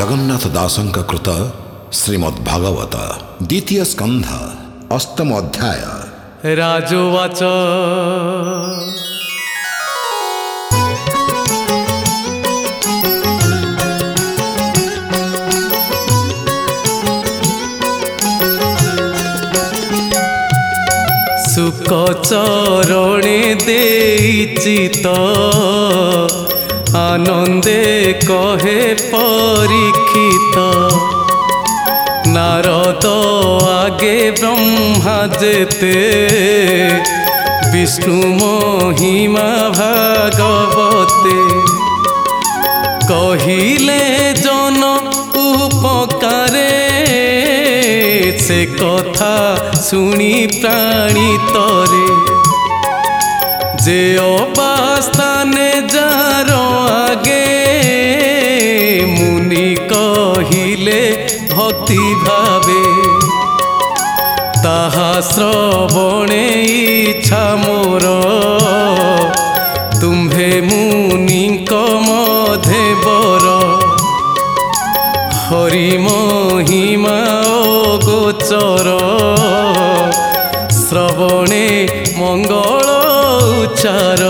जगन्नाथ दासंक कृत श्रीमद्भागवत द्वितीय स्कंध अष्टम अध्याय। राजोवाच सुकचरणे देचित आनंदे कहे परीक्षित नारद आगे ब्रह्मा जेते विष्णु महिमा भागवते कहिले जन उपकारे से कथा शुणी प्राणी तरे जे अबास्थाने जार आगे मुनि कहिले भक्ति भावे ताहा श्रवणे इच्छा मोर तुम्भे मुनि मधे बर हरि महिमा गोचर श्रवणे मंगल उच्चार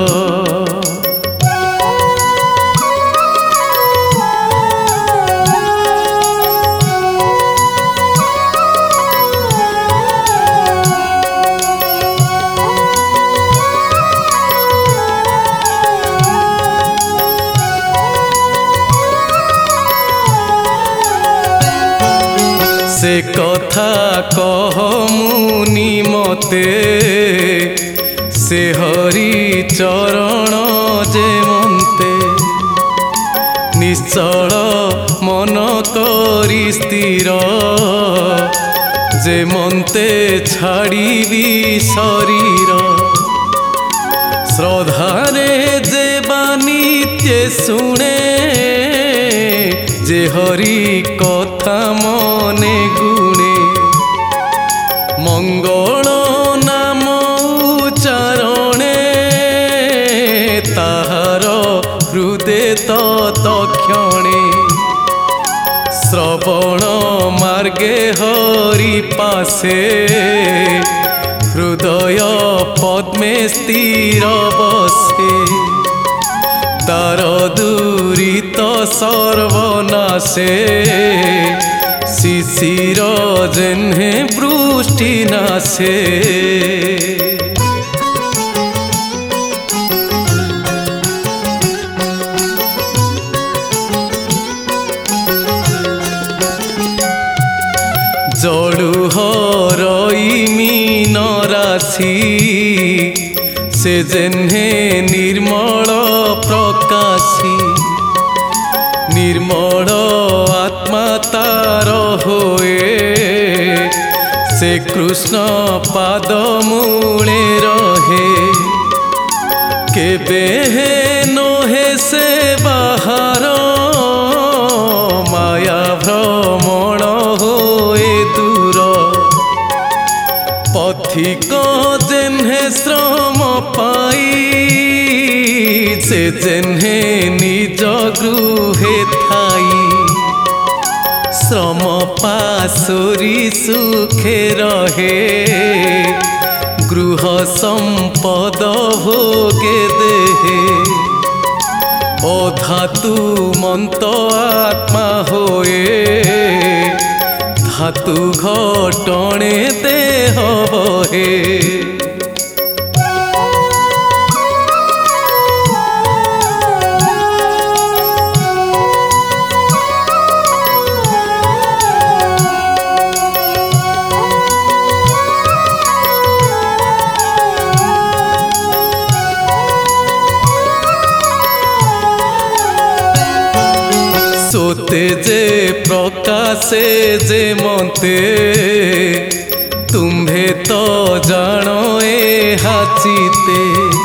से कथा कह मुनि मते से हरि चरण जे मन्ते निश्चल मन करी स्थिर जे मन्ते छाड़ीबी शरीर श्रद्धारे जे बानित्य शुणे जे हरि कथा मने गुणे मंगल नाम उच्चारणे ताहार हृदय तत्क्षणे श्रवण मार्गे हरि पासे हृदय पद्मे स्थिर बसे तार दूरित सर्वनाशे शिशिर जेन्हे वृष्टि नाशे जड़ु हरई मीन राशि से जेन्हे निर्मल प्रकाशी निर्मल आत्मा तार होए से कृष्ण पाद मूले रहे केबे नहे से बाहर माया भ्रमण होए दूर पथिक जेन्हे श्रम पाई से जेन्हे निज गृहे थाई श्रम पासोरी सुखे रहे गृह संपद भोगे देहे अधातु मंत आत्मा होए धातु घटणे देह बहे सोते जे प्रकाशे जे मते तुम्भे तो जानो ए हाचिते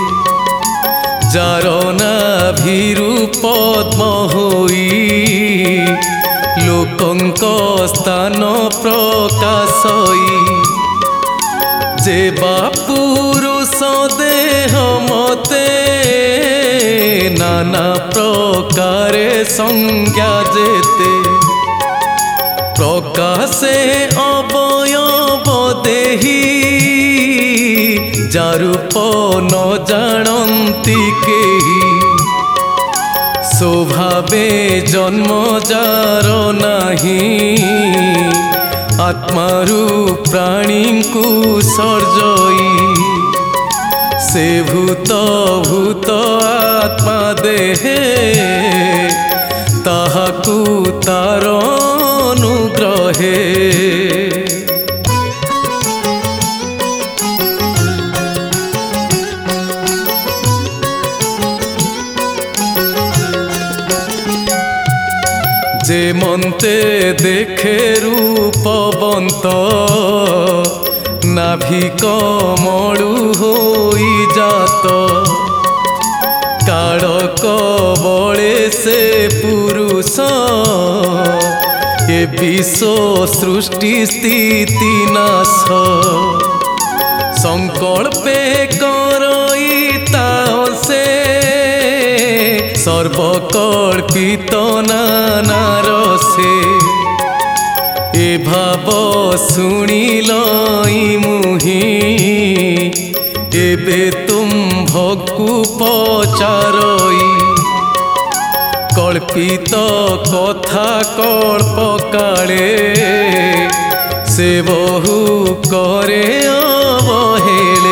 जारना भीरु पद्म होई लोकंक स्थान प्रकाशई जे बापुरुष देह मते ना नाना प्रकारे संज्ञा जेते प्रकाशे अवयव देही जारूप न जानती केही स्वभावे जन्म जार नाही आत्मारू प्राणी को सर्जई से भूत भूत आत्मा देहे ताहाकू तार अनुग्रहे जे मन्ते देखे रूपवंत नाभि कमलु होई जात काड़क बळे से पुरुष ए विश्व सृष्टि स्थिति नाश संकल्पे करई ताओ से सर्वकल्पित नानार से ए भाव शुणिलई मुहि एबे तुम भक्कु पचारई कल्पित कथा कल्प काले से बहु करे अवहेले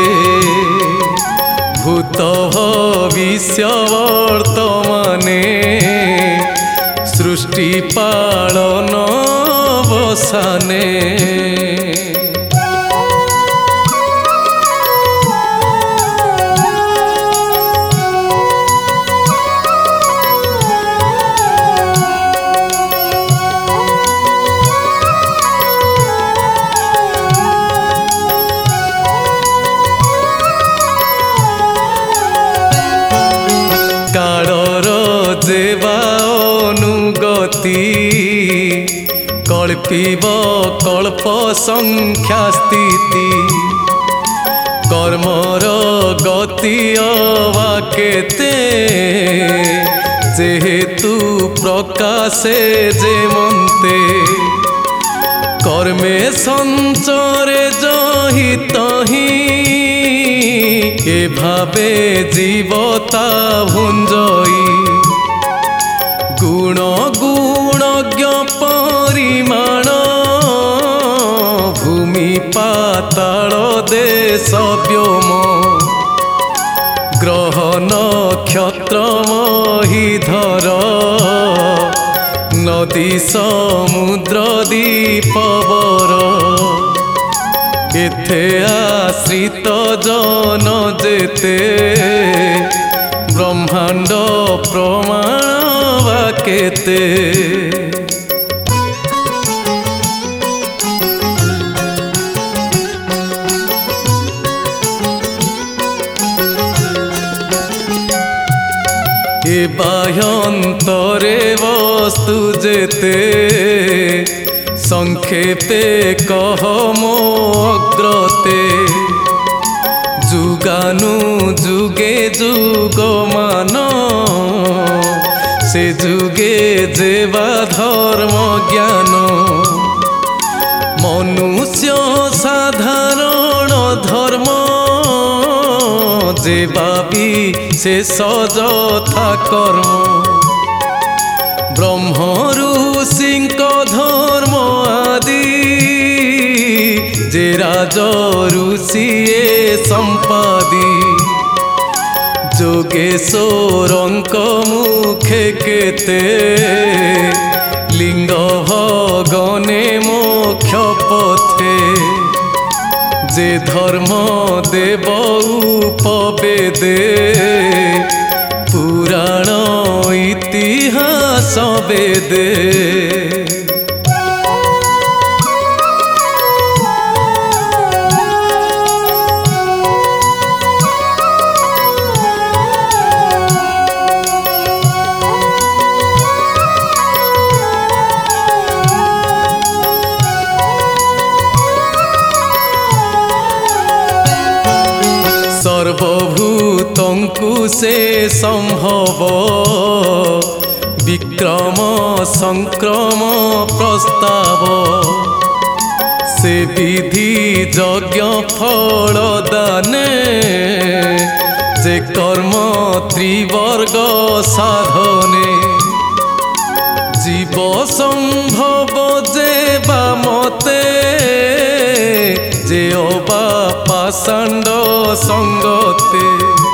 भूत भविष्य वर्तमाने सृष्टि पालन बसाने जेवा अनुगति कल्पिब कल्प संख्या स्थिति कर्मर गति अवाकेते जेहेतु प्रकाशे जे मन्ते कर्मे संचरे जहितहि ए भावे जीवता भुंजई गुण गुणज्ञ परिमाण भूमि पाताल देश व्योम ग्रह नक्षत्र महीधर नदी समुद्र दीपवर एथे आश्रित जन जेते ब्रह्मांड प्रमाण वाकेते ए बाह्यंतरे वस्तु जेते संक्षेपे कह मो अग्रते जुगानु जुगे जुगमान से जुगे जेवा धर्म ज्ञान मनुष्य साधारण धर्म जेवा भी से सजथा कर्म ब्रह्म ऋषिंक धर्म आदि जे राज ऋषि संपादी जोगेश्वरंक मुखे केते लिंग भगने मोक्ष पथे जे धर्म देव उपवेदे पुराण इतिहास वेदे सर्वभूत ଦୂତଙ୍କୁ ସେ ସମ୍ଭବ ବିକ୍ରମ ସଂକ୍ରମ ପ୍ରସ୍ତାବ ସେ ବିଧି ଯଜ୍ଞ ଫଳ ଦାନେ ଯେ କର୍ମ ତ୍ରିବର୍ଗ ସାଧନେ জীব সম্ভব যে বা মতে যে অবা পাষাণ্ড সঙ্গতে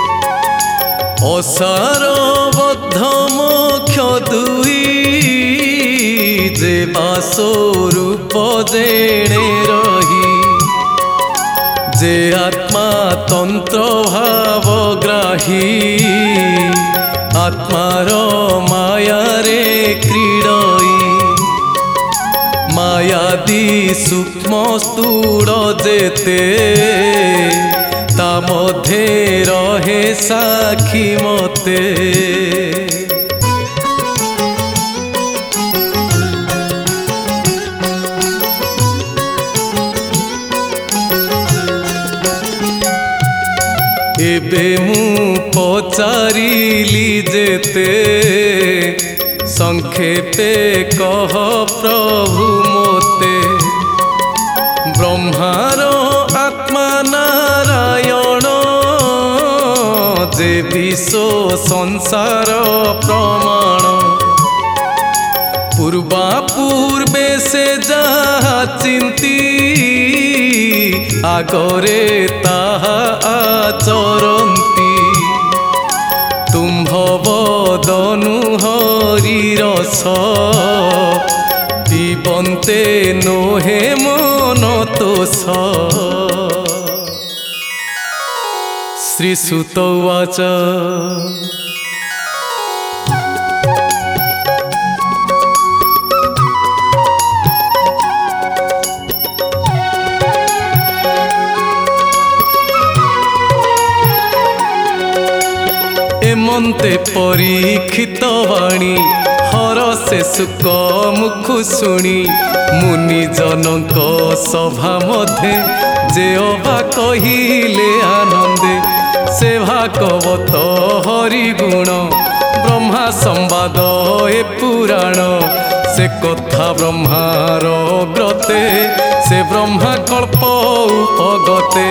অসার বদ্ধ মোক্ষ দুই যে বাসরূপ জেনে রহি যে আত্মা তন্ত্র ভাবগ্রাহী আত্মার মায়ারে ক্রীড়ই মায়াদি সূক্ষ্ম স্থূল যেতে তা মধ্যে রহে সাক্ষী মতে এবে মু পচারিলি যেতে সংক্ষেপে কহ প্রভু মতে ব্রহ্মার আত্মা নারায়ণ যে বিশ্ব সংসার প্রমাণ পূর্বা পূর্বে সে যাহা চিন্তি আগরে তাহা আচরন্তি তুম্ভ বদনু হরি রস পিবন্তে নোহে মন তোষ শ্রীসুত উবাচ মন্তে পরীক্ষিত বাণী হরসে সুক মুখু শুনি মুনি জনক সভা মধ্যে যে অবা কহিলে আনন্দে সে ভাগবত হরি গুণ ব্রহ্মা সম্বাদ এ পুরাণ সে কথা ব্রহ্মার ব্রতে সে ব্রহ্মা কল্প উপগতে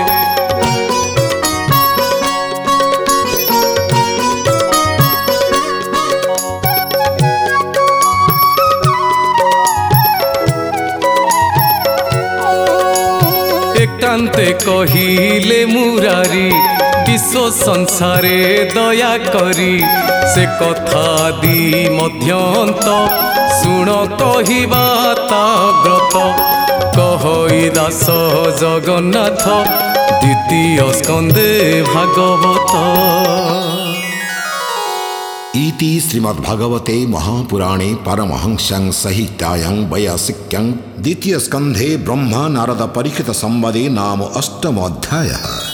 একান্তে কহিলে মুরারি বিশ্ব সংসারে দয়া করি সে কথা দি মধ্যন্ত শুণ কহিবা তা ব্রত কহই দাস জগন্নাথ দ্বিতীয় স্কন্ধে ভাগবত इति श्रीमद्भागवते महापुराणे परमहंस्यां संहितायां वैयासिक्यां द्वितीय स्कन्धे ब्रह्मा नारद परीक्षित संवादे नाम 8 अध्यायः।